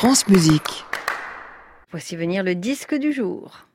France Musique. Voici venir le disque du jour.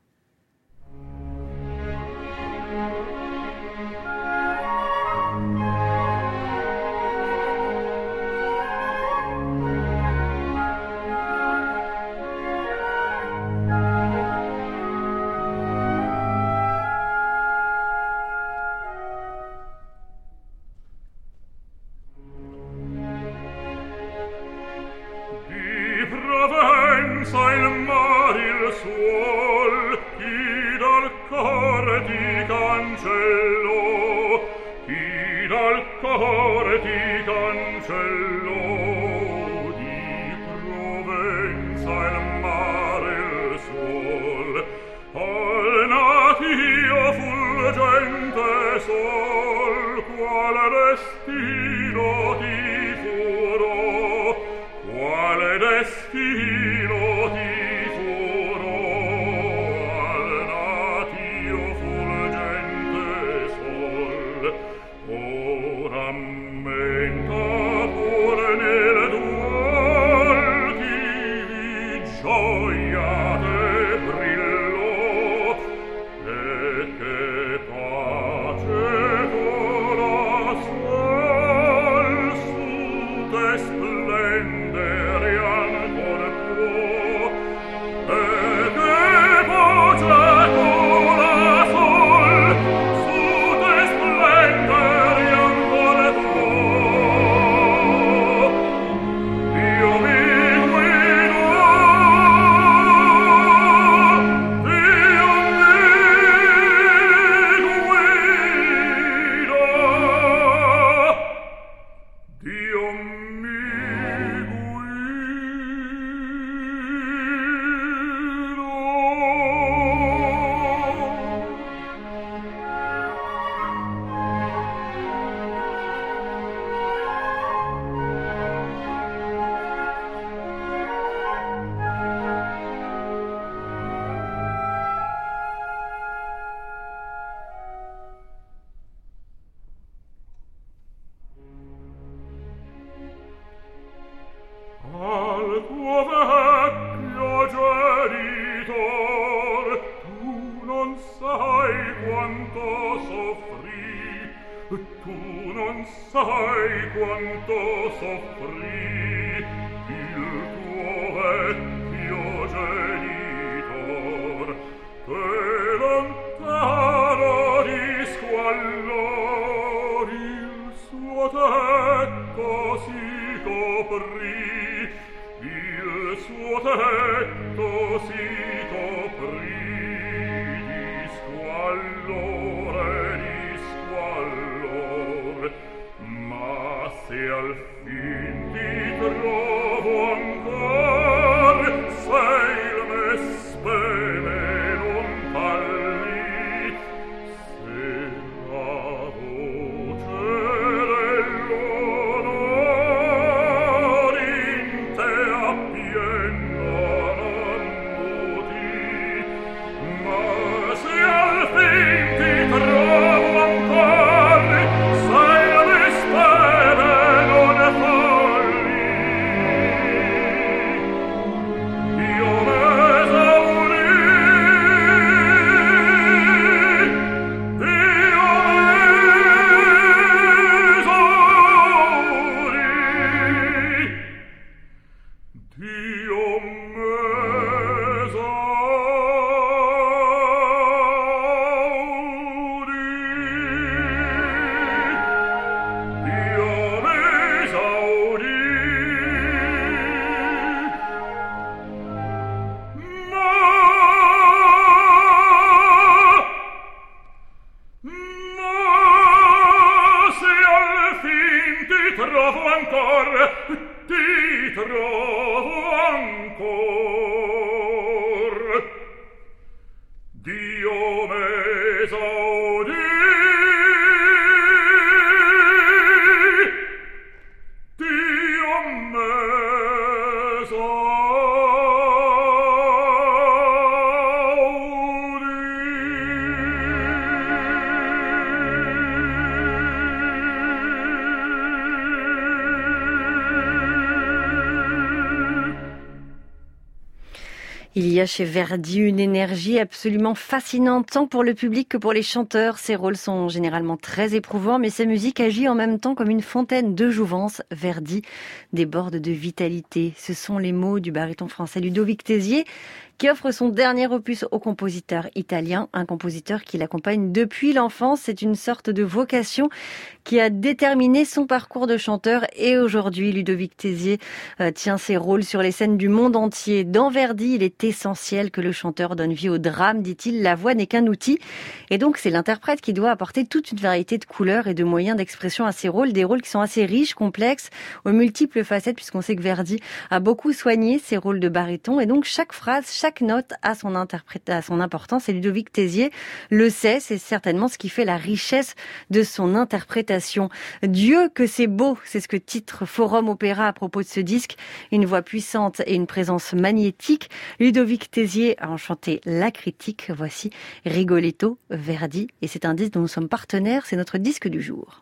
Il y a chez Verdi une énergie absolument fascinante, tant pour le public que pour les chanteurs. Ses rôles sont généralement très éprouvants, mais sa musique agit en même temps comme une fontaine de jouvence. Verdi déborde de vitalité. Ce sont les mots du baryton français Ludovic Tézier, qui offre son dernier opus au compositeur italien, un compositeur qui l'accompagne depuis l'enfance. C'est une sorte de vocation qui a déterminé son parcours de chanteur. Et aujourd'hui, Ludovic Tézier tient ses rôles sur les scènes du monde entier. Dans Verdi, il est essentiel que le chanteur donne vie au drame, dit-il. La voix n'est qu'un outil. Et donc, c'est l'interprète qui doit apporter toute une variété de couleurs et de moyens d'expression à ses rôles. Des rôles qui sont assez riches, complexes, aux multiples facettes, puisqu'on sait que Verdi a beaucoup soigné ses rôles de baryton. Et donc, chaque phrase, chaque note a son importance. Et Ludovic Tézier le sait. C'est certainement ce qui fait la richesse de son interprétation. Dieu que c'est beau, c'est ce que titre Forum Opéra à propos de ce disque. Une voix puissante et une présence magnétique. Ludovic Tézier a enchanté la critique. Voici Rigoletto, Verdi. Et c'est un disque dont nous sommes partenaires. C'est notre disque du jour.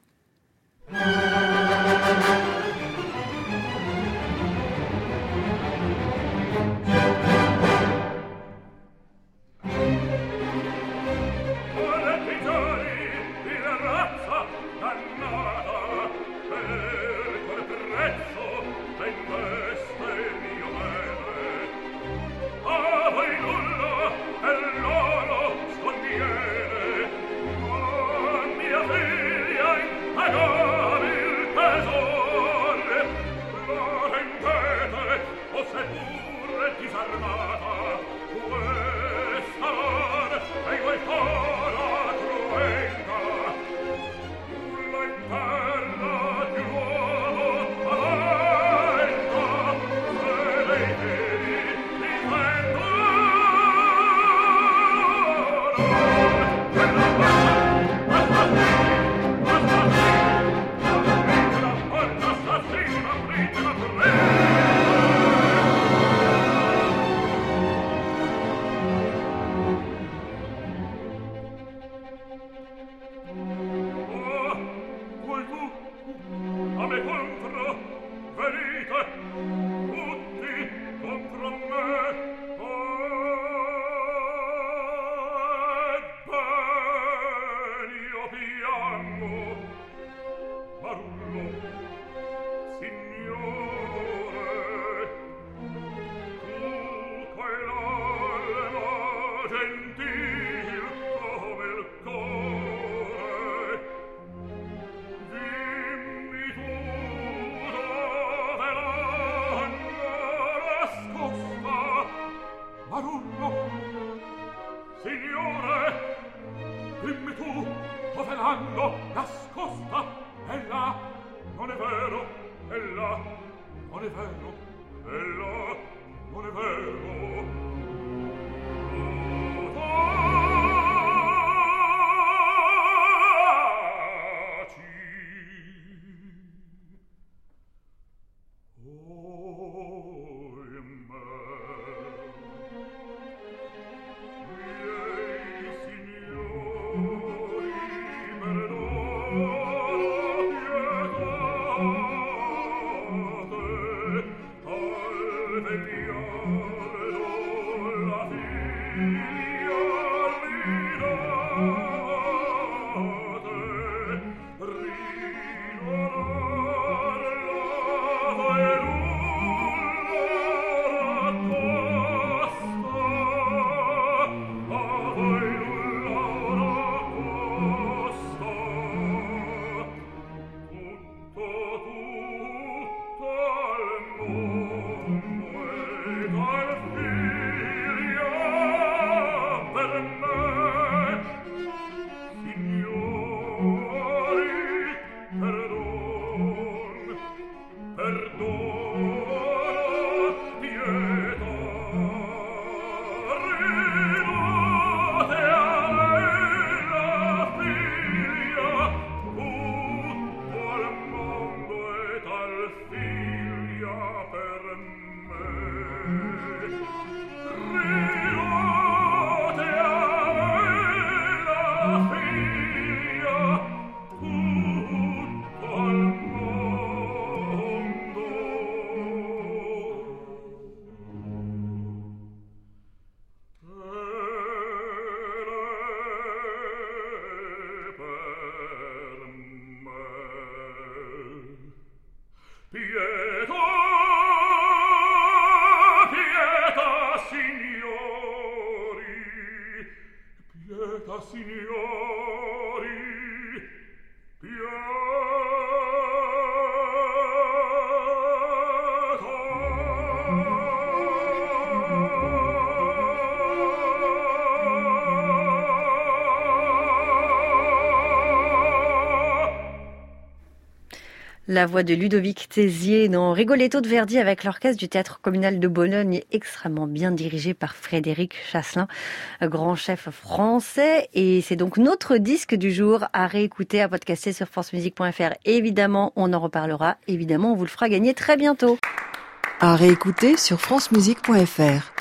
La voix de Ludovic Tézier dans Rigoletto de Verdi avec l'orchestre du Théâtre communal de Bologne, extrêmement bien dirigé par Frédéric Chasselin, grand chef français. Et c'est donc notre disque du jour à réécouter, à podcaster sur francemusique.fr. Évidemment, on en reparlera. Évidemment, on vous le fera gagner très bientôt. À réécouter sur francemusique.fr.